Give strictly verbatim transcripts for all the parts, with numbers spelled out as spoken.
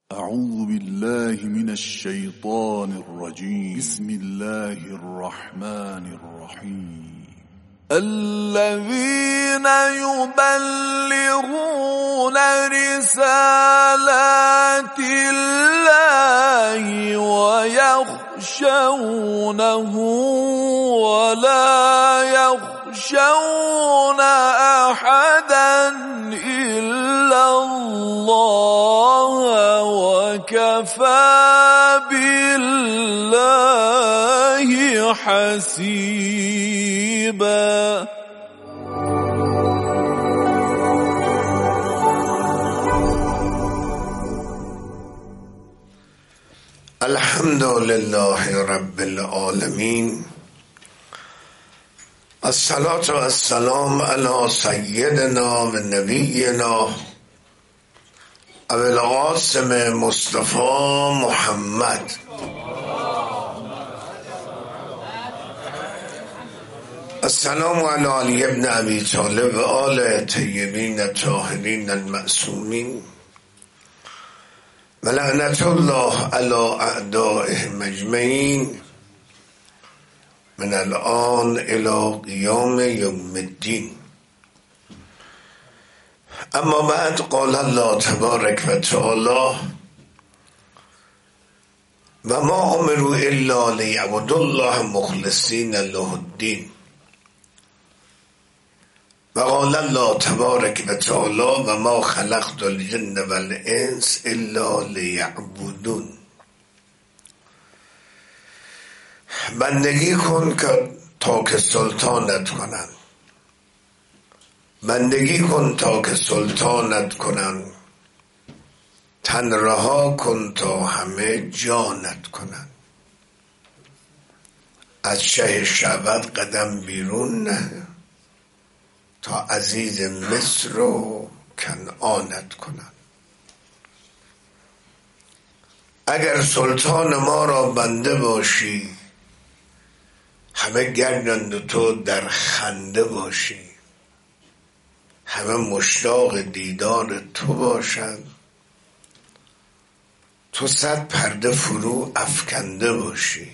أعوذ بالله من الشيطان الرجيم. بسم الله الرحمن الرحيم. الذين يبلغون رسالات الله ويخشونه ولا يخشون أحدا إلا الله وكفى بالله حسيبا. الحمد لله رب العالمين، الصلاة والسلام على سيدنا و نبينا ابو القاسم مصطفى محمد السلام على علي بن ابي طالب و آل طیبین الطاهرین المعصومین و لعنت الله على اعدائهم اجمعین من الان الى قیام یوم الدین. اما بعد، قال الله تبارک و تعالی: و ما امروا الا لیعبدوا الله مخلصین له الدین. و قال الله تبارک و تعالی: و ما خلقت الجن والانس الا لیعبدون. بندگی کن که تا که سلطانت کنند، بندگی کن تا که سلطانت کنند، تن رها کن تا همه جانت کنند. از شه شعبت قدم بیرون نه، تا عزیز مصر و کنعانت کنند. اگر سلطان ما را بنده باشی، همه گردند تو در خنده باشی، همه مشتاق دیدار تو باشند، تو صد پرده فرو افکنده باشی.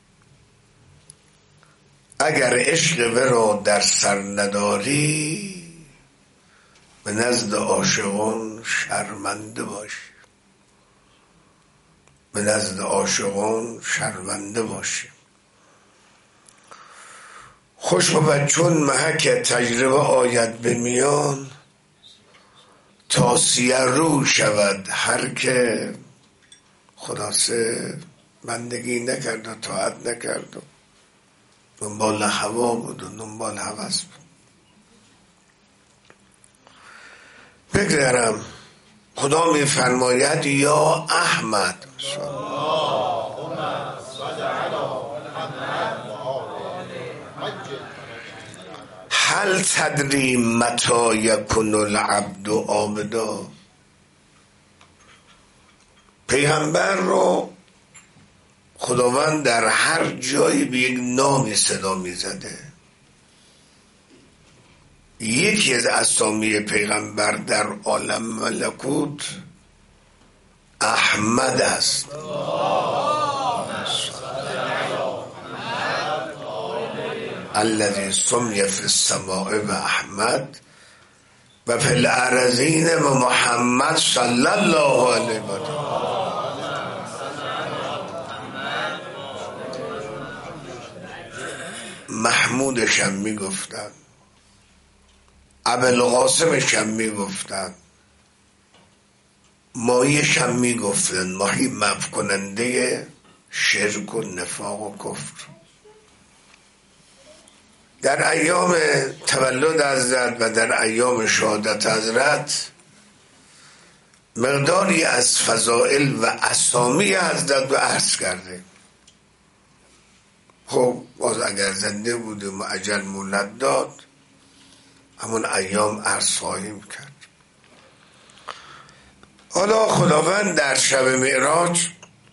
اگر عشق ورا در سر نداری، به نزد عاشقان شرمنده باشی، به نزد عاشقان شرمنده باشی. خوش بود چون محک تجربه آید به میان، تا سیه رو شود هر که خلاصه بندگی نکرد و طاعت نکرد و دنبال هوا بود و دنبال هوس بود. بگذارم خدا می فرماید: یا احمد هل تدری متی یکون العبد عابدا. پیغمبر رو خداوند در هر جایی به یک نامی صدا می زده. یکی از اسامی پیغمبر در عالم ملکوت احمد است. الذي سمي في السماء و احمد و فی الارضین و محمد صلی الله علیه و سلم. محمودش هم می گفتن، ابوالقاسمش هم می گفتن، مایش هم می گفتن، ماهی محو کننده شرک و نفاق و کفر. در ایام تولد حضرت و در ایام شهادت حضرت مقداری از فضائل و اسامی حضرت رو عرض کرده. خب باز اگر زنده بودیم و اجل مولد داد، همون ایام عرض خواهیم کرد. حالا خداوند در شب معراج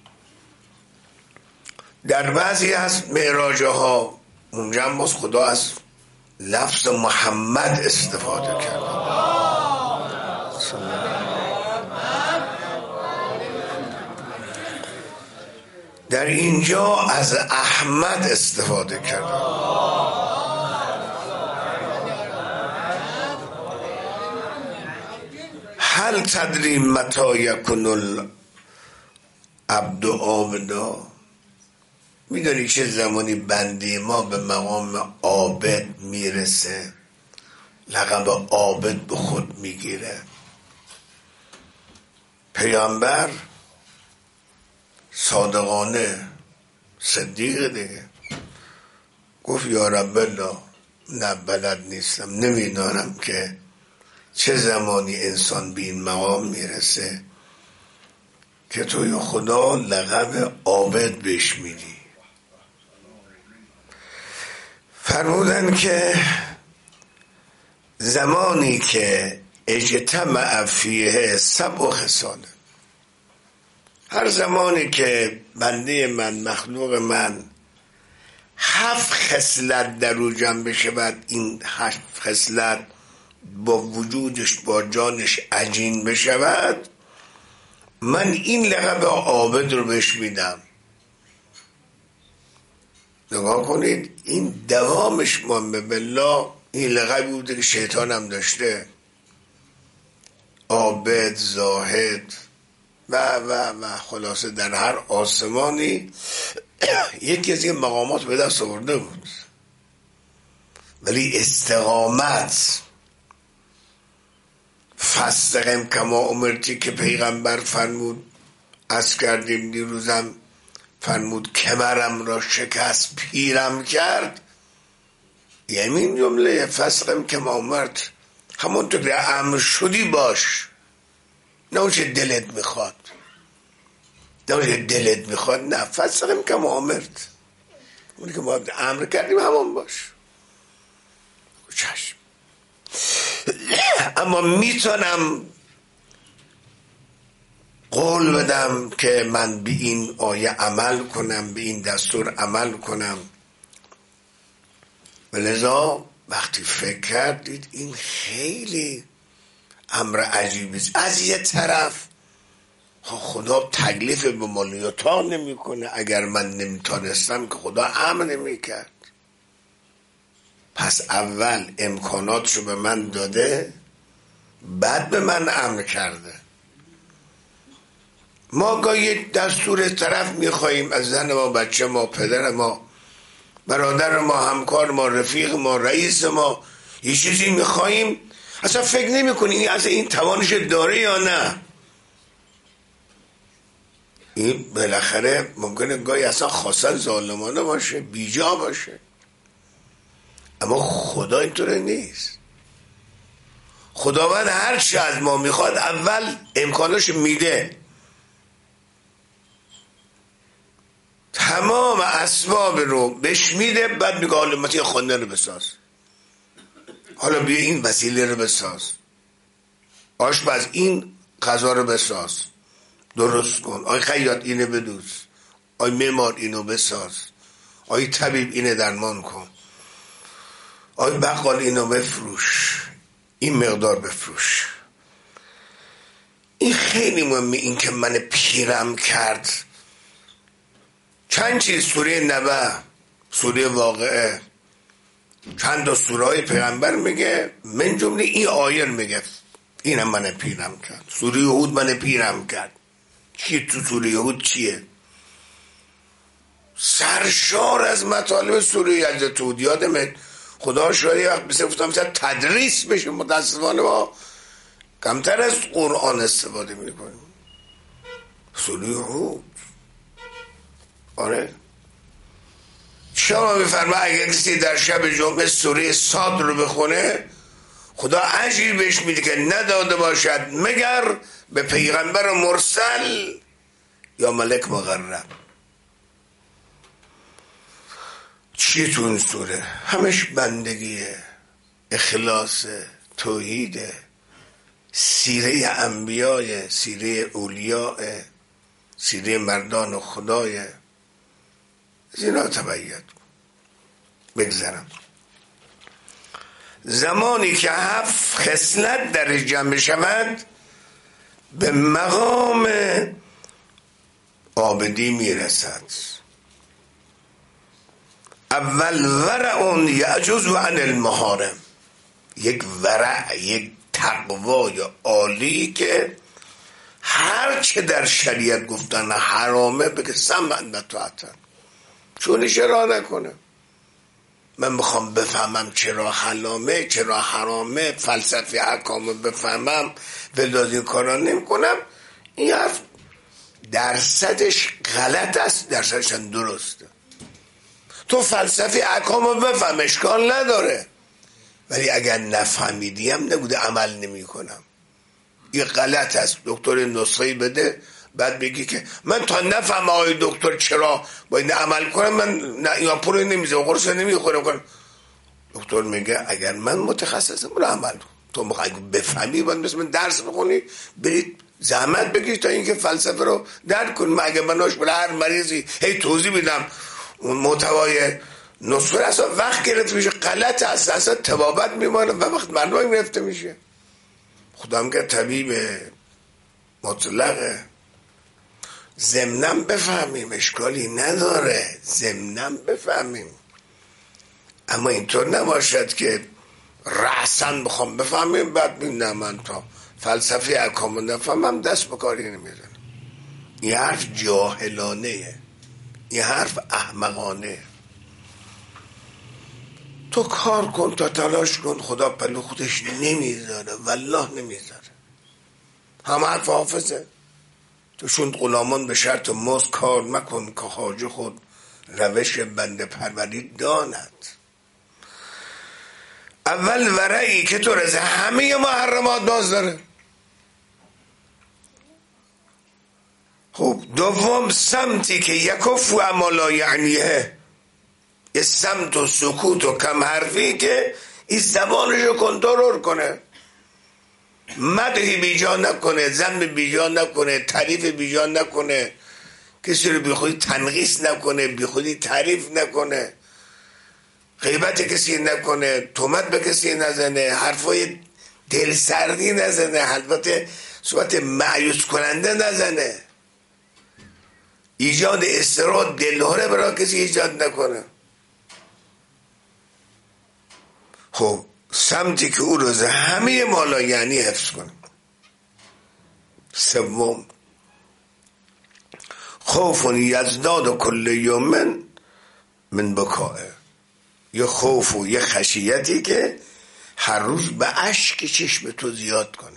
در بعضی از معراج ها اونجا هم باز خدا از لفظ محمد استفاده کرده. در اینجا از احمد استفاده کرد. هل تدری متی یکون العبد عابدا؟ میدونی چه زمانی بنده ما به مقام عابد میرسه، لقب عابد به خود میگیره؟ پیامبر صادقانه صدیق دیگه گفت یا رب الله، نه بلد نیستم، نمیدانم که چه زمانی انسان به این مقام میرسه که توی خدا لقب عابد بهش میدی. فرمودن که زمانی که اجتمع فیه سبع خصال، هر زمانی که بنده من، مخلوق من، هفت خصلت در او جمع بشود، این هفت خصلت با وجودش با جانش عجین بشود، من این لقب عابد رو بهش میدم. نگاه کنید، این دوامش من به بالله این لقبی بوده که شیطان هم داشته، عابد، زاهد و و و خلاصه در هر آسمانی یکی از این مقامات به دست آورده بود. ولی استقامت، فاستقم کما امرتی که پیغمبر فرمود، از کردیم دیروزم فرمود کمرم را شکست پیرم کرد، یعنی این جمله فاستقم کما امرت، همونطور که امر شدی باش، نه اون چه دلت میخواد، نه اون چه دلت میخواد، نه فاستقم کما امرت، اونی که ما امر کردیم همون باش. چشم. اما میتونم قول بدم که من به این آیه عمل کنم، به این دستور عمل کنم. ولذا وقتی فکر کردید این خیلی امر عجیبی است. از یه طرف خدا تکلیف به مالیاتا نمی کنه، اگر من نمیتونستم که خدا امر نمی کرد. پس اول امکانات رو به من داده، بعد به من امر کرده. ما گاهی دستور طرف میخواییم از زن ما، بچه ما، پدر ما، برادر ما، همکار ما، رفیق ما، رئیس ما، یه چیزی میخواییم اصلا فکر نمی کنیم اصلا این توانش داره یا نه. این بالاخره ممکنه گاهی اصلا خاصا ظالمانه باشه، بیجا باشه، اما خدا اینطوره نیست. خداوند هر چی از ما میخواد اول امکانش میده، تمام اسباب رو بهش میده، بعد میگه حالا متی خانه رو بساز، حالا بیا این وسیله رو بساز، آشپز این غذا رو بساز، درست کن، آی خیاط اینو بدوز، آی معمار اینو بساز، آی طبیب اینو درمان کن، آی بقال اینو بفروش، این مقدار بفروش. این خیلی مهمه، این که من پیرم کرد. چند چیز سوره نبأ، سوره واقعه، چند تا سوره های پیغمبر میگه، من جمله این آیه میگه اینم من پیرم کرد. سوره هود من پیرم کرد. چی تو سوره هود چیه؟ سرشار از مطالب سوره حضرت هود. یادمه خدا شاید وقت بسه گفتم مثلا تدریس بشه، متاسفانه ما کمتر از قرآن استفاده میکنیم. سوره هود، آره، شما میفرما اگر کسی در شب جمعه سوره صاد رو بخونه، خدا اجری بهش میده که نداده باشد مگر به پیغمبر مرسل یا ملک مقرب. چی تو این سوره؟ همش بندگیه، اخلاص، توحیده، سیره انبیای، سیره اولیاء، سیره مردان خدای. از اینا تبعیت بگذرم. زمانی که هفت خصلت در جمع شود، به مقام آبدی میرسد. اول ورع یعجز عن المحارم، یک ورع، یک تقوای عالی که هر چه در شریعت گفتن حرامه بگه سمعن و طاعتن، چونش را نکنه. من بخوام بفهمم چرا حلامه چرا حرامه، فلسفه احکامو بفهمم ولازم کارا نمی کنم، این حرف درصدش غلط است، درصدش درسته. تو فلسفه احکامو بفهم اشکال نداره، ولی اگر نفهمیدیم نبوده عمل نمی کنم، این غلط است. دکتر نسخه بده بعد بگی که من تا نفهم آقای دکتر چرا باید عمل کنم، من نه یا پول نمیزه و قرص نمیخورم کنم. دکتر میگه اگر من متخصصم برو عمل کن، تو میخوای بفهمی باید مثل من درس بخونی برید زحمت بکش تا اینکه فلسفه رو درک کن. من اگر مناش برای هر مریضی هی توضیح میدم اون محتوای نسخه اصلا وقت گرفته میشه، غلط است، اصلا تبابت میمانه و وقت مردم گرفته میشه. خدا میگه طبیب مطلقه، ضمناً بفهمیم اشکالی نداره، ضمناً بفهمیم، اما اینطور نباشد که رأساً بخوام بفهمیم بعد بیم نه من تا فلسفه احکامو نفهمم دست به کاری نمیزنم. این حرف جاهلانه، این حرف احمقانه. تو کار کن تا تلاش کن، خدا پلو خودش نمیذاره، والله نمیذاره. هم حرف حافظه تو شوند غلامان به شرط مزد کار مکن، که خواجه خود روش بنده پروری داند. اول ورعی که تو رزه همه محرمات باز داره. خب دوم سمتی که یکف و عمالا یعنیه، یه سمت و سکوت و کم حرفی که این زبانشو کنترل کنه، مدحی بیجا نکنه، ذم بیجا نکنه، تعریف بیجا نکنه، کسی رو بی خودی تنقیص نکنه، بی خودی تعریف نکنه، غیبت کسی نکنه، تهمت به کسی نزنه، حرفای دلسردی نزنه، حرفات صحبت مایوس کننده نزنه، ایجاد استراد دلهره برای کسی ایجاد نکنه. خب سمتی که او روز همه مالا یعنی حفظ کنه. سوم خوف یزداد و کل یومن من بکاه، یه خوف و یه خشیتی که هر روز به اشک چشم تو زیاد کنه،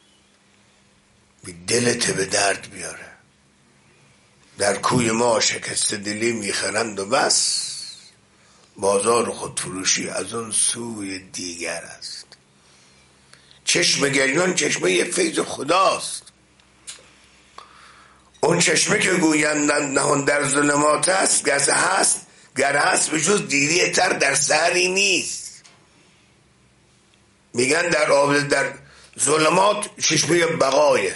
دلت به درد بیاره. در کوی ما شکست دلی میخرند و بس، بازار خودفروشی از اون سوی دیگر است. چشم گریان چشمه یه فیض خداست. اون چشمه که گویند نهان در ظلمات است، گرچه هست گر هست به جز دیده تر در سحری نیست. میگن در آب در ظلمات چشمه بقایه.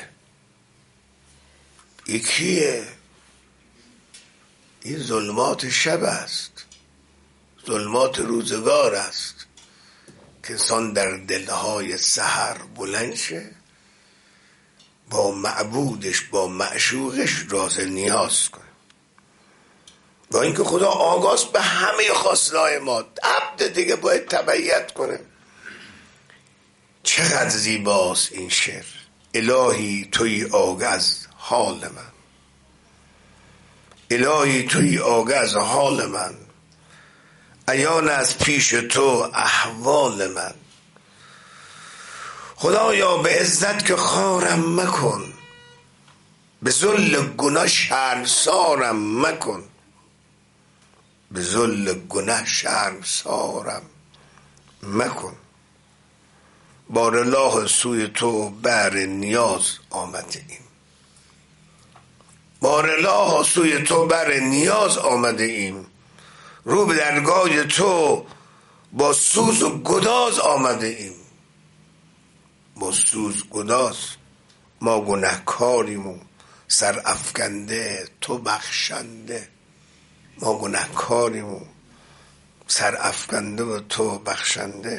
یکیه این ظلمات شب است، ظلمات روزگار است که انسان در دلهای سحر بلند شه، با معبودش با معشوقش راز نیاز کنه. با اینکه خدا آگاست به همه خواستهای ما، عبد دیگه باید تبعیت کنه. چقدر زیباست این شعر. الهی توی آگه از حال من، الهی توی آگه از حال من، عیان از پیش تو احوال من. خدایا به عزت که خارم مکن، به ذل گناه شرمسارم مکن، به ذل گناه شرمسارم مکن. بار الله سوی تو بر نیاز آمده ایم، بار الله سوی تو بر نیاز آمده ایم. رو به درگاه تو با سوز و گداز آمده ایم، با سوز گداز. ما گناهکاریم و سر افکنده تو بخشنده، ما گناهکاریم و سر افکنده و تو بخشنده.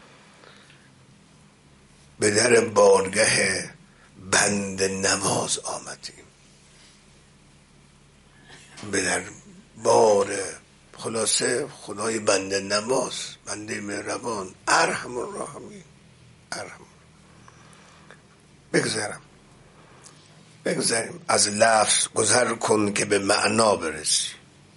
به در بارگه بند نواز آمدیم، به در بار خلاصه خدای بنده نواز، بنده مهربان، ارحم الراحمین. ارحم بگذارم بگذاریم از لفظ گذر کن که به معنا برسی.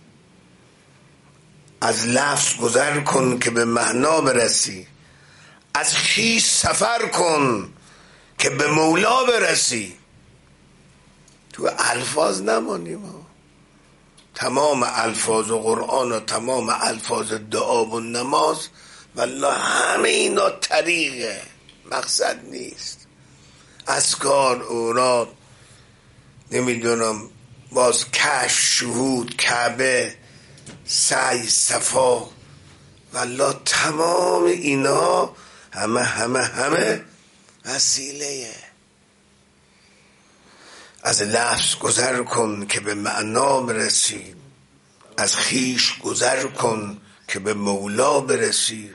از لفظ گذر کن که به معنا برسی، از خویش سفر کن که به مولا برسی. تو الفاظ نمانیم، تمام الفاظ قرآن و تمام الفاظ دعا و نماز والله همه اینا طریقه، مقصد نیست. اذکار، اوراد، نمیدونم باز کشف، شهود، کعبه، سعی، صفا، والله تمام اینا همه همه همه وسیله. از لفظ گذر کن که به معنا برسی، از خیش گذر کن که به مولا برسی.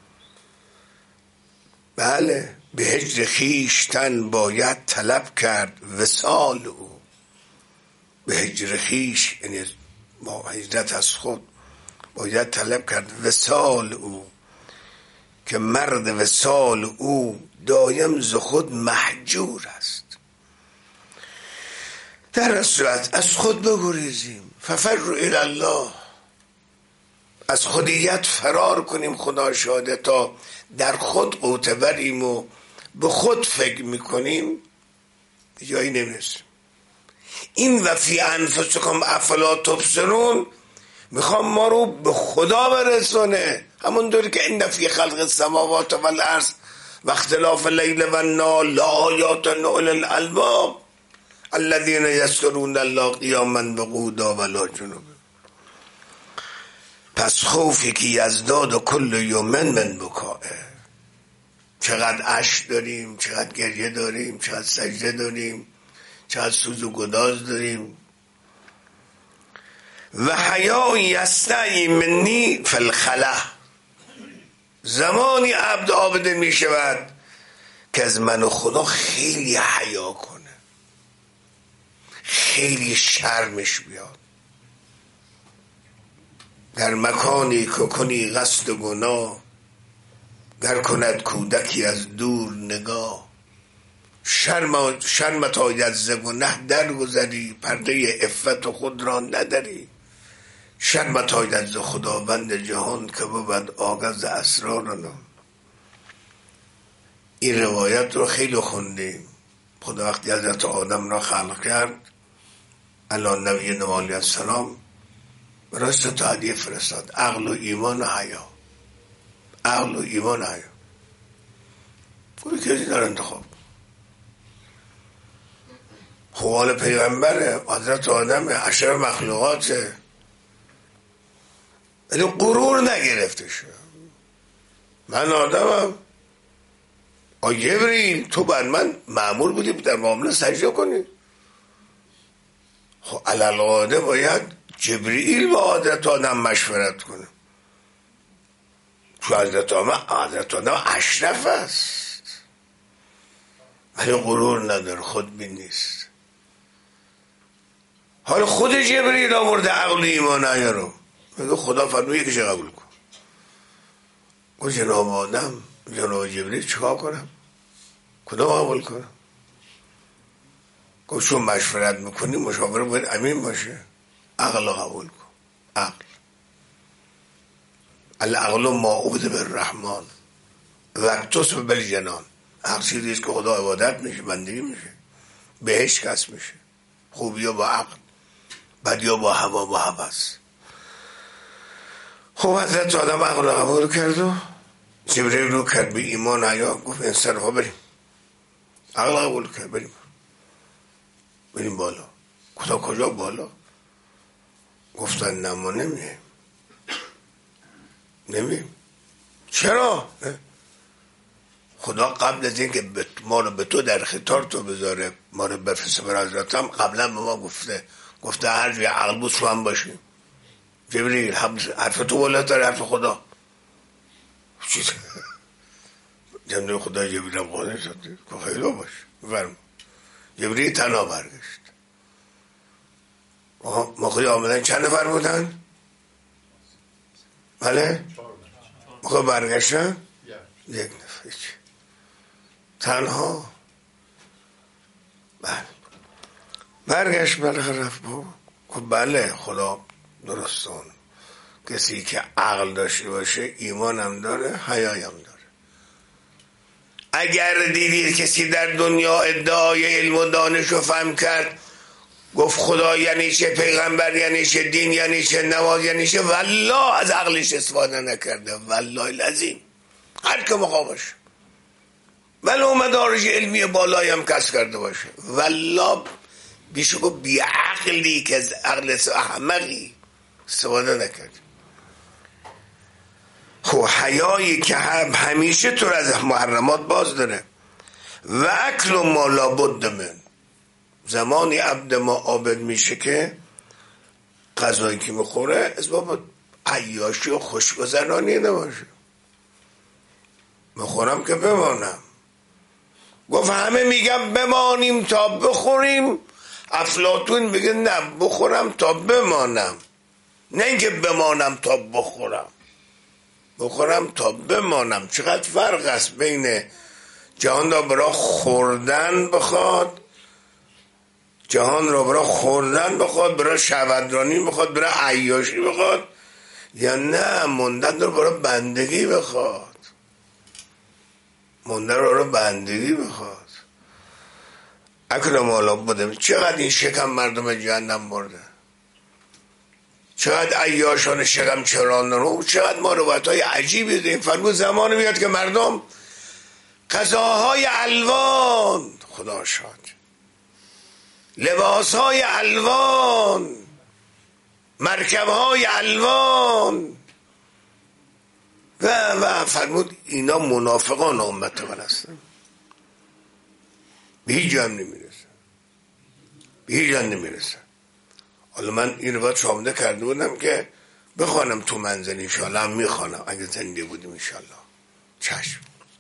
بله، به هجر خیشتن باید طلب کرد وصال او. به هجر خیش یعنی با هجرت از خود باید طلب کرد وصال او، که مرد وصال او دایم ز خود محجور است. در صورت از خود بگریزیم، ففروا الی الله، از خودیت فرار کنیم. خدا شاهده تا در خود قوته بریم و به خود فکر میکنیم جایی نمیرسیم. این و فی انفسکم افلا تبصرون میخوام ما رو به خدا برسونه، همونطوری که این فی خلق السماوات والارض و اختلاف اللیل و النهار لآیات لأولی الالباب الذین یذکرون الله قیاما وقعودا وعلی جنوبهم. پس خوفی که یزداد و کل یومن من بکائه. چقدر اشک داریم، چقدر گریه داریم، چقدر سجده داریم، چقدر سوز و گداز داریم. و حیا یستعی منی فی الخلا، زمانی عبد عابده می شود که از من و خدا خیلی حیا کنه، خیلی شرمش بیاد. در مکانی که کنی قصد گناه، گر کند کودکی از دور نگاه. شرم شرمت آید ز گنه درگذری، پرده عفت خود را نداری. شرمت آید ز خداوند جهان که بود آگاه ز اسرارنا. این روایت رو خیلی خوندیم. خدا وقتی حضرت آدم را خلق کرد علی نبی علیه السلام برای سه تا هدیه فرستاد: عقل و ایمان و حیا. عقل و ایمان و حیا. کوئی کسی در انتخاب خوال پیغمبره، حضرت آدم اشرف مخلوقاته، ولی غرور نگرفته شد. من آدمم. آ جبریل تو بر من مأمور بودی در معامله سجده کنی. خب علالقاعده باید جبریل با حضرت آدم مشورت کنه، چون حضرت آدم حضرت آدم اشرف است، ولی غرور نداره، خودبین نیست. حالا خود جبریل آورده عقل و ایمان حیا رو، میگه خدا فرمود یکیش قبول کن. گفت جناب آدم، جناب جبریل چیکار کنم؟ کدام قبول کنم؟ گفت چون مشورت میکنی مشاوره باید امین باشه، عقل قبول کن. عقل العقل معبود بالرحمن وقتص بالجنان. عقل چیزیست که خدا عبادت میشه، بندگی میشه، بهش کس میشه. خوبی با عقل، بدی با هوا و هوس. خب حضرت آدم عقل قبول کرد و جبریل رو کرد به ایمان حیا. گفت انصرفا بریم. عقل قبول کرد، بریم بریم بالا. کتا کجا بالا؟ گفتن نه ما نمیم نمیم چرا؟ خدا قبل از این که ما رو به تو در خطار تو بذاره، ما رو بفرسته بر حضرتم، قبلا به ما گفته گفته هر جوی عقل بود شو هم باشیم. جبریل حرف تو بالاتر حرف خدا. چیز جنده خدا جبریل هم قانه شد که خیلی باش فرم. جبریل تنها برگشت. آها موقعی آمدن چند نفر بودن؟ بله؟ موقع برگشتن؟ یک نفر تنها. بله برگشت بالاخره رفت با بله خدا درستون کسی که عقل داشته باشه ایمان هم داره حیای هم داره. اگر دیدید کسی در دنیا ادعای علم و دانش رو فهم کرد گفت خدا یعنی چه، پیغمبر یعنی چه، دین یعنی چه، نماز یعنی چه، والله از عقلش استفاده نکرده، والله العظیم هر که مخواه باشه ولو مدارج علمی بالایی هم کسب کرده باشه، والله بیشو گفت بی عقلی که از عقل احمقی استفاده نکرد. خب حیایی که هم همیشه تو از محرمات باز داره. و اکل ما لابد من، زمانی عبد ما عابد میشه که غذایی که میخوره از بابا عیاشی و خوشگذرانی نباشه. میخورم که بمانم. گفت همه میگم بمانیم تا بخوریم، افلاطون میگه نه بخورم تا بمانم، نه اینکه بمانم تا بخورم، بخورم تا بمانم. چقدر فرق است بین جهان را برای خوردن بخواد، جهان را برای خوردن بخواد، برای شهوترانی بخواد، برای عیاشی بخواد، یا نه موندن رو برای بندگی بخواد، موندن رو برای بندگی بخواد. اکرم والا بودم. چقدر این شکم مردم جهنم برده، چقدر عیاشان شکم چران رو، چقدر ما روایت‌های عجیبی داریم. فرمود زمان میاد که مردم غذاهای الوان، خدا شاد، لباسهای الوان، مرکبهای الوان و و فرمود اینا منافقان امت من هستن، به هیچ جا نمیرسن، به هیچ جا نمیرسن. حالا من این روایت شامده کرده بودم که بخوانم تو منزل، انشاءالله هم میخوانم اگه زنده بودیم انشاءالله. چشم.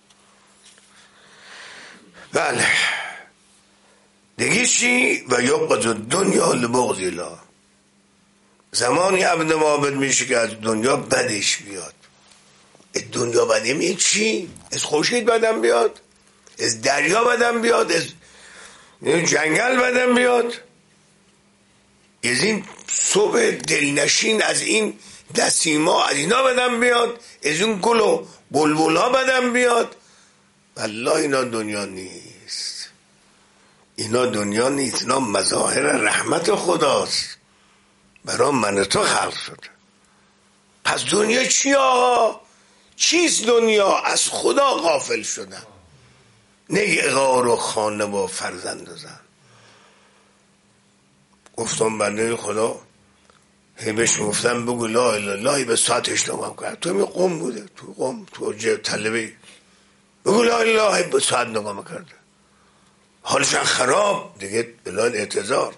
بله دیگه چی؟ و یبقى الدنیا لبغض الله، زمانی عبد معبد میشه که از دنیا بدش بیاد. دنیا بدم میاد چی؟ از خورشید بدم بیاد، از دریا بدم بیاد، از جنگل بدم بیاد، از این صبح دلنشین، از این دسیما، از اینا بدم بیاد، از این گل و بلبل ها بدم بیاد. والله اینا دنیا نیست، اینا دنیا نیست، اینا مظاهر رحمت خداست، برای من تو خلق شده. پس دنیا چی آقا؟ چیست دنیا؟ از خدا غافل شدن، نه غار و خانه و فرزند و زن. گفتم بنده خدا هی بهش گفتم بگو لا اله الا الله، به ساعتش نگاه کرد، تو می قم بوده، تو قم تو جه طلبی، بگو لا اله الا الله، به ساعت نگاه میکرده، حالشان خراب دیگه، بلاد اعتذار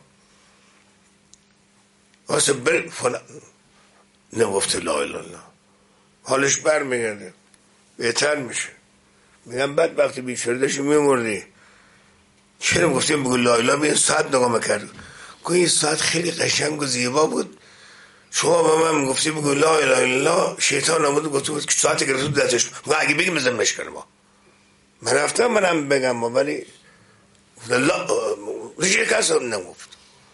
واسه بر فلان نگفته لا اله الا الله، حالش بر میگرده، بهتر میشه. میگم بعد وقتی بیچاره داشتی میمردی چرا گفتیم بگو لا اله، به ساعت نگاه میکرد، که این ساعت خیلی قشنگ و زیبا بود، شما به من میگفتی بگو لا اله الا الله، شیطان آمد گفت بود که ساعت گرفت دستش، اگه بگیم بزن مشکل ما. من رفتم منم بگم ولی لا ریشه کس هم نگفت.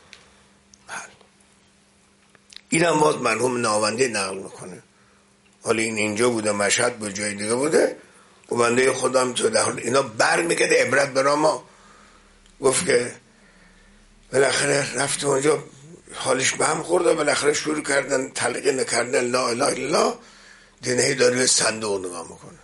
اینم باز مرحوم ناونده نقل میکنه، حالا این اینجا بوده، مشهد بود، جای دیگه بوده، و بنده خودم تو ده اینا بر میکرده عبرت برا ما. گفت که بالاخره رفت اونجا حالش به هم خورد و بالاخره شروع کردن تلقین نکردن لا اله الا الله. دینهی داری صندوق نگاه میکنه،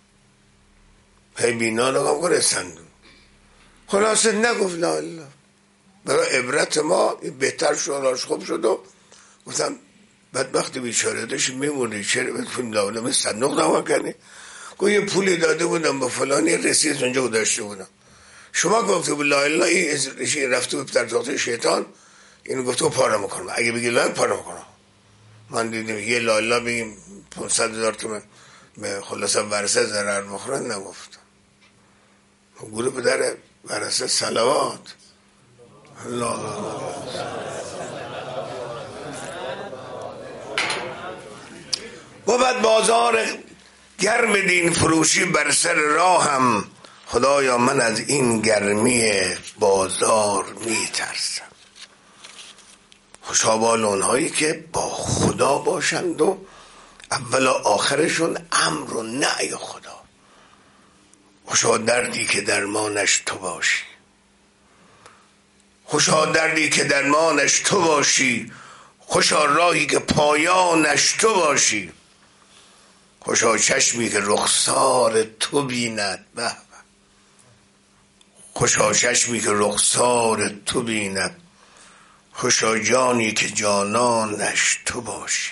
هی بینا نگاه میکنه صندوق، خلاصه نگفت لا اله. برای عبرت ما بهتر شد، حالش خوب شد. و گفتم بدبخت بیچاره داشت میمونی، چرا بتونی لا اله صندوق نگاه کنی؟ گفت یه پولی داده بودم به فلانی، رسید اونجا داشته بودم، شما گفته بود لا اله، این رفته بود در تاخت شیطان، اینو گفته بود پاره میکنم، اگه بگی لا پاره میکنم. من دیدم یه لا اله بگیم پانصد هزار تومن به خلاصه ورثه ضرر مخورن، نگفتم. گروه به در ورثه صلوات الله بود بازار گرم دین فروشی بر سر راهم، خدایا من از این گرمی بازار میترسم. خوشا بال اونهایی که با خدا باشند و اول و آخرشون امر و نهی خدا. خوشا دردی که درمانش تو باشی، خوشا دردی که درمانش تو باشی، خوشا راهی که پایانش تو باشی، خوشا چشمی که رخسار تو بیند، به خوشا چشمی که رخسار تو بیند، خوشا جانی که جانانش تو باشی،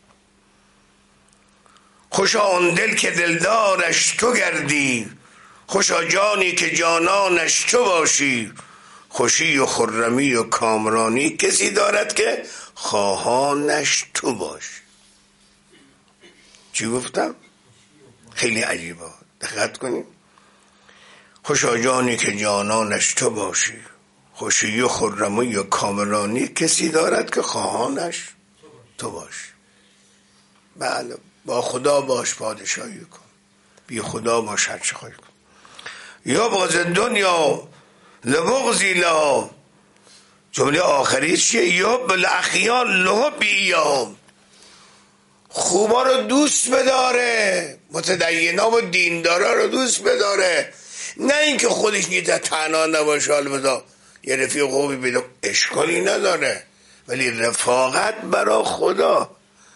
خوشا آن دل که دلدارش تو گردی، خوشا جانی که جانانش تو باشی، خوشی و خرمی و کامرانی کسی دارد که خواهانش تو باشی. چی گفتم؟ خیلی عجیبه، دقت کنیم. خوشا جانی که جانانش تو باشی، خوشی و خرمی و کامرانی کسی دارد که خواهانش تو باشی. بله، با خدا باش پادشاهی کن، بی خدا باش هر چه خواهی کن. یا باز دنیا لبغزی لا، جمله آخری چیه؟ یا بالاخیار له بیام، خوبا رو دوست بداره، متدینا و دیندارا رو دوست بداره، نه اینکه خودش نیت تنها نباشه. حال بذار یه رفیق خوبی بیده، اشکالی نداره، ولی رفاقت برا خدا،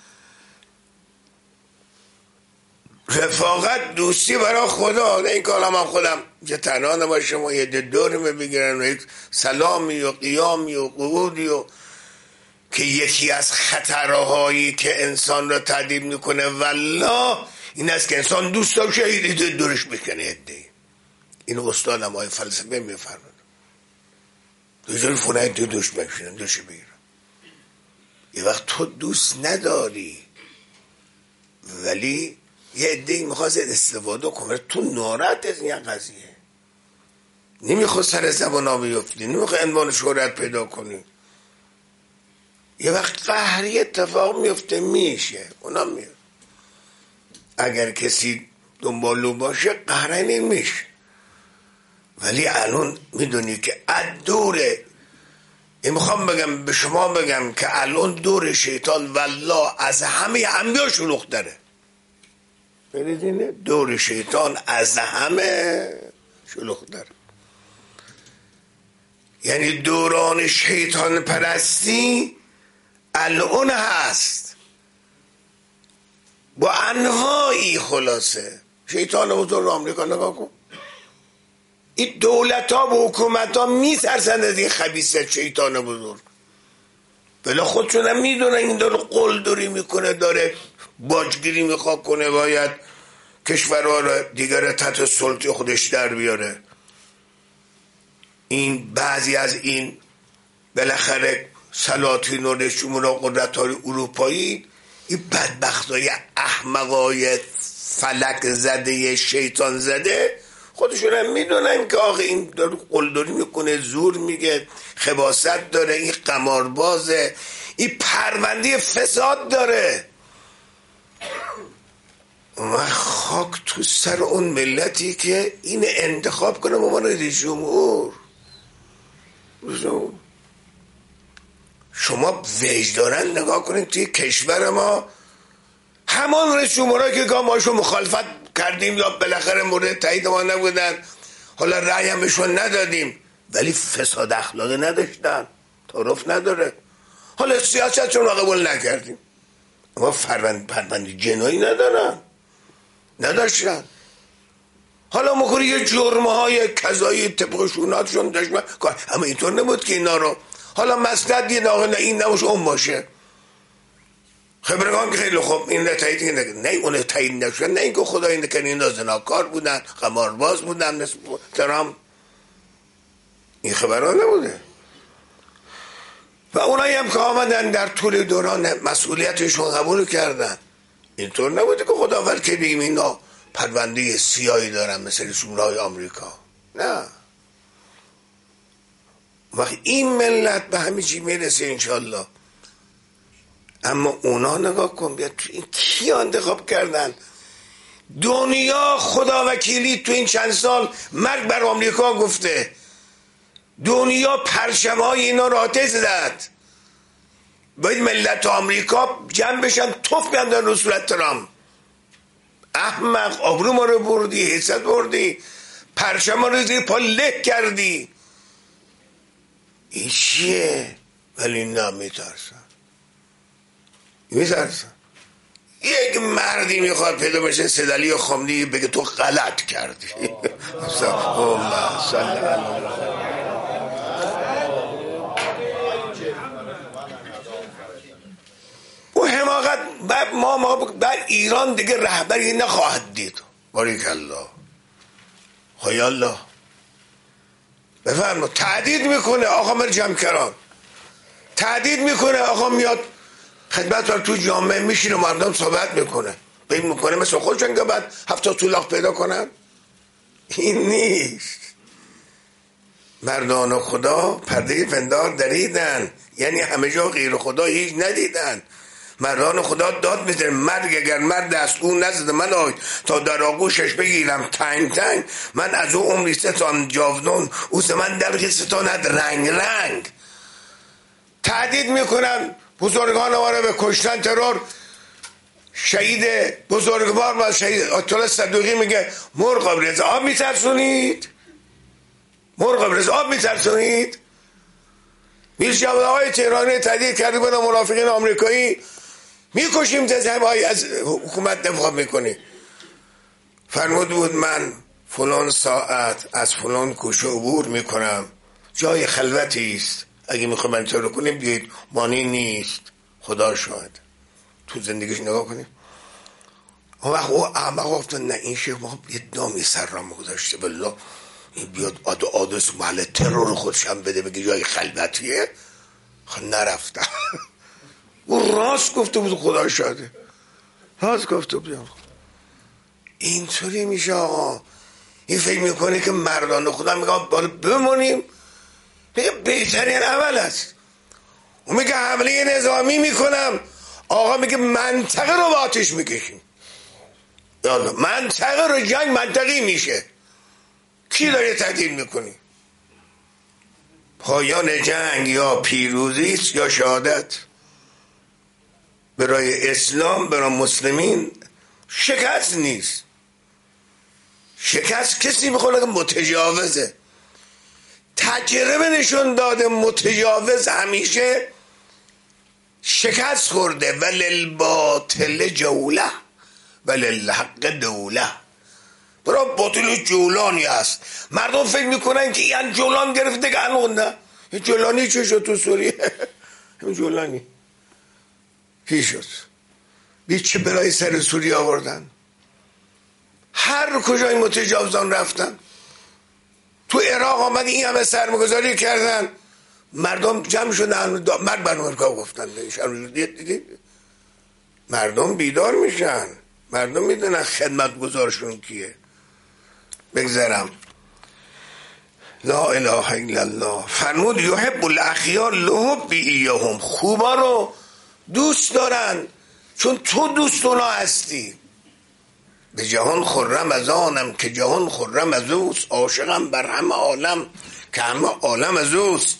رفاقت دوستی برای خدا، نه این که حالا من خودم که تنها نباشم و یه دورمه بگیرن و یک سلامی و قیامی و قعودی و که یکی از خطرهایی که انسان را تهدید میکنه والله این است که انسان دوست داشته یه دورش بکنه ادهی. این استاد هم های فلسفه میفرمد دوزاری فونه دو دوش بکشنن دوش بگیرن. یه وقت تو دوست نداری ولی یه عده‌ای میخواست استفاده کنه، تو ناراحت از این قضیه نمیخواد سر زبان ها بیفتی، نمیخواد عنوان شهرت پیدا کنی. یه وقت قهری اتفاق میفته، میشه اونا میاد. اگر کسی دنبالو باشه قهره نمیشه، ولی الان میدونی که اد دوره، این میخوام بگم به شما بگم که الان دور شیطان والله از همه انبیا شلوغ داره. بریدینه دور شیطان از همه شلوغ داره. یعنی دوران شیطان پرستی الان هست با انواعی. خلاصه شیطان بزرگ آمریکا نگاه کن، این دولت ها و حکومت ها میترسن از این خبیثیت شیطان بزرگ، ولی خودشون هم میدونن این داره قلدری میکنه، داره باجگیری میخواد کنه، باید کشورها را دیگر تحت سلطه خودش در بیاره. این بعضی از این بالاخره سلاطین و رشوم و قدرت‌های اروپایی، این بدبختای احمقای فلک زده شیطان زده خودشون هم میدونن که آخه این داره قلدری میکنه، زور میگه، خباثت داره، این قماربازه، این پرونده فساد داره. و خاک تو سر اون ملتی که این انتخاب کنه به عنوان رئیس جمهور. شما وجدانن نگاه کنید توی کشور ما همان رئیس جمهورها که گاه ماشون مخالفت کردیم یا بالاخره مورد تایید ما نبودن، حالا رأی هم بهشون ندادیم، ولی فساد اخلاقی نداشتن، تعارف نداره. حالا سیاستشون رو قبول نکردیم، اما پرونده پرونده جنایی ندارن، نداشتن. حالا مخوری یه جرمه های کذایی طبق شوناتشون داشتن، اما اینطور نبود که اینا رو حالا مسند یه ناغه نه این نباشه اون باشه. خبرگان که خیلی خوب این رو تایید نکرد، نه اون تایید نشد، نه اینکه خدا این نکرد این زناکار بودن، قمارباز بودن، ترام این خبران نبوده. و اونایی هم که آمدن در طول دوران مسئولیتشون قبول کردن، اینطور نبوده که خدا ول که بگیم اینا پرونده سیاهی دارن مثل جمهورهای آمریکا. نه، وقتی این ملت به همه چی میرسه انشالله اما اونا نگاه کن، بیا تو این کی انتخاب کردن؟ دنیا خدا وکیلی تو این چند سال مرگ بر آمریکا گفته، دنیا پرچم‌های اینا را آتش زد. باید ملت آمریکا جمع بشن توف بیندن رو صورت ترامپ. احمق، آبرو ما رو بردی، حیثیت بردی، پرچم ما رو زیر پا له کردی. این چیه؟ ولی نه میترسن میترسن یک مردی میخواد پیدا بشه صدلی خامنه‌ای بگه تو غلط کردی. او حماقت ما ما بر ایران دیگه رهبری نخواهد دید. باریکالله، خیال الله. بفرما تهدید میکنه آقا مر جمکران، تهدید میکنه آقا میاد خدمت رو تو جامعه میشینه مردم صحبت میکنه، بگی میکنه مثل خودشون که بعد هفته طولاق پیدا کنن. این نیست. مردان خدا پرده پندار دریدن، یعنی همه جا غیر خدا هیچ ندیدن. مردان خدا داد میزنه مرگ اگر مرد از اون نزده من آی تا در آغوشش بگیرم تنگ تنگ، من از او عمری ستان جاودون او ز من دلقی ستاند رنگ رنگ. تهدید میکنن بزرگان ما رو به کشتن، ترور. شهید بزرگوار ما شهید آیت الله صدوقی میگه مرغ ابرز آب میترسونید، مرغ ابرز آب میترسونید. میر جواد آقای تهرانی تهدید کرده بودن منافقین آمریکایی میکشیم تزهم های از حکومت دفاع میکنی. فرمود بود من فلان ساعت از فلان کوچه عبور میکنم، جای خلوتی است، اگه میخوایم انتظار کنیم بیایید، مانی نیست. خدا شاهد. تو زندگیش نگاه کنیم. اون وقت او احمق گفت نه این شیخ ما یه نامی سر را گذاشته بالله، این بیاد آد آدرس محل ترور خودش هم بده بگه جای خلوتیه. خب نرفتم. او راست گفته بود، خدا شاهده، راست گفته بود. اینطوری میشه آقا. این فکر میکنه که مردان خدا میگه بالا بمونیم، میگه بهترین عمل است. اون میگه حمله نظامی میکنم، آقا میگه منطقه رو با آتش میکشیم. منطقه رو جنگ منطقی میشه. کی داره تهدید میکنی؟ پایان جنگ یا پیروزی است یا شهادت. برای اسلام، برای مسلمین شکست نیست. شکست کسی میخواد که متجاوزه. تجربه نشون داده متجاوز همیشه شکست خورده. وللباطل جوله وللحق دوله. برای باطل جولانی هست. مردم فکر میکنن که این جولان گرفته که انونده. این جولانی چه شد تو سوریه؟ این جولانی چی شد؟ بی چه برای سر سوریه آوردن؟ هر کجای متجاوزان رفتن. تو عراق آمد این همه سرمایه‌گذاری کردن، مردم جمع شدن مرگ بر آمریکا گفتن. دیدید؟ مردم بیدار میشن، مردم میدونن خدمتگزارشون کیه. بگذارم. لا اله الا الله. فرمود یحب الاخیار لحب ایهم. خوبا رو دوست دارن چون تو دوست اونا هستی. به جهان خرم از آنم که جهان خرم از اوست، عاشقم بر همه عالم که همه عالم از اوست.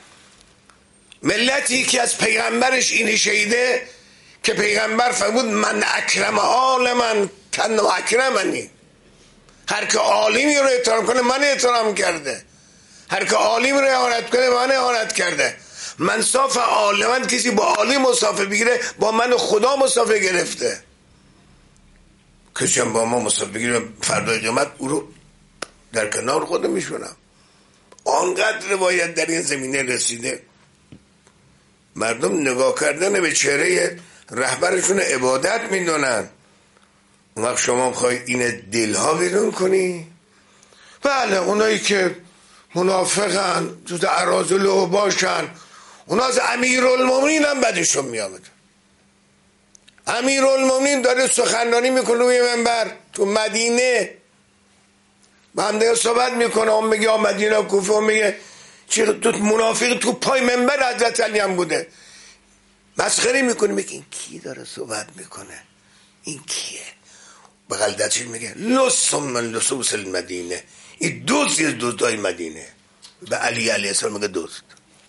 ملتی که از پیغمبرش اینی شیده که پیغمبر فرمود من اکرم آل من کن اکرمنی. هر که عالمی رو احترام کنه من احترام کرده، هر که عالمی رو اهانت کنه من اهانت کرده. من صاف عالمن، کسی با عالی مسافه بگیره با من خدا مسافه گرفته. کسی هم با ما مسافه بگیره فردای قیامت او رو در کنار خودم میشونم. آنقدر روایت در این زمینه رسیده. مردم نگاه کردن به چهره رهبرشون عبادت میدونن. اون وقت شما میخوای این دلها بیرون کنی؟ بله اونایی که منافقن تو اراذل و باشن، اونا از امیرالمومنین هم بدشون میامد. امیرالمومنین داره سخنرانی میکنه روی منبر تو مدینه، با هم دیگه صحبت میکنه. اون میگه مدینه کوفه، اون میگه چی تو منافق تو پای منبر حضرت علی هم بوده. مسخره میکنه، میگه این کی داره صحبت میکنه، این کیه؟ بغل دستش میگه لص من لصوص المدینه، این دوستی از دوستای مدینه. به علی علیه السلام میگه دوست.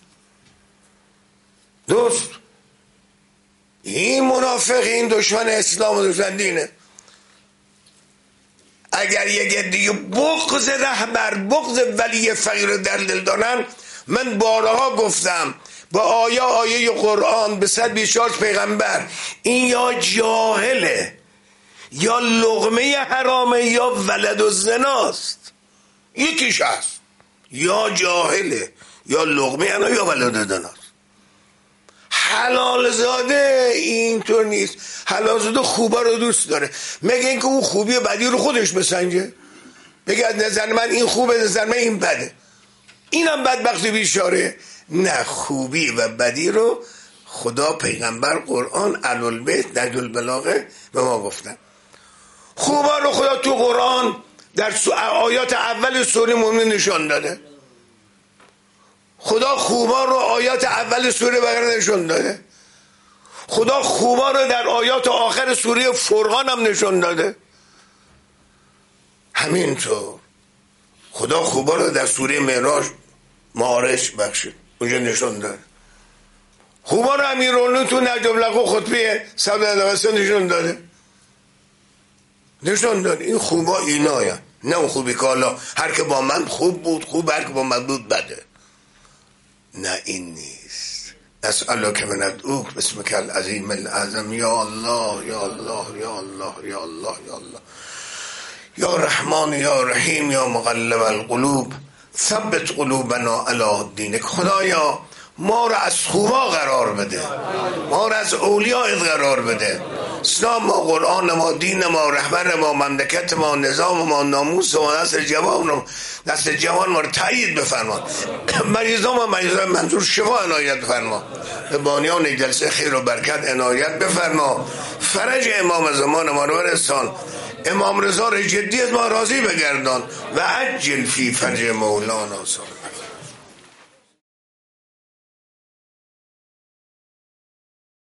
دوست این منافق، این دشمن اسلام و دشمن دینه. اگر یک عده بغض رهبر، بغض ولی فقیر در دل دارن، من بارها گفتم با آیه آیه قرآن به صد بیست و چهار پیغمبر، این یا جاهله یا لقمه حرامه یا ولد و زناست، یکیش هست، یا جاهله یا لقمه حرامه یا ولد و زناست. حلال زاده اینطور نیست. حلال زاده خوبه رو دوست داره، مگه اینکه اون خوبی و بدی رو خودش بسنجه، بگه از نظر من این خوبه، نظر من این بده، اینم بدبختی بیچاره. نه، خوبی و بدی رو خدا، پیغمبر، قرآن، اهل‌البیت، نهج البلاغه به ما گفتن. خوبا رو خدا تو قرآن در آیات اول سوره مومنون نشان داده. خدا خوبا رو آیات اول سوره بقره نشان داده. خدا خوبا رو در آیات آخر سوره فرقان هم نشان داده. همینطور خدا خوبا رو در سوره معراج، معارج بخشید، اونجا نشان داده. خوبا رو امیرالمومنین تو نهج البلاغه خطبه صد و نود نشان داده. نشان داده این خوبا اینایا، نه اون خوبی که حالا هر که با من خوب بود خوب، هر که با من بود بده. نه، این نیست. نسألک من ادعوک باسمک العظیم الاعظم، یا الله یا الله یا الله یا الله یا الله یا رحمان یا رحیم یا مقلب القلوب ثبت قلوبنا علی دینک. خدایا ما را از خوبا قرار بده، ما را از اولیاء قرار بده. اسلام ما، قرآن ما، دین ما، رهبر ما، مملکت ما، نظام ما، ناموس ما، نسل جوان نسل جوان ما رو تایید بفرما. مریضان ما، مریضان منظور شفا عنایت بفرما. به بانیان جلسه خیر و برکت عنایت بفرما. فرج امام زمان ما رو برسان. امام رضا رو جدی از ما راضی بگردان و عجل فی فرج مولانا صلی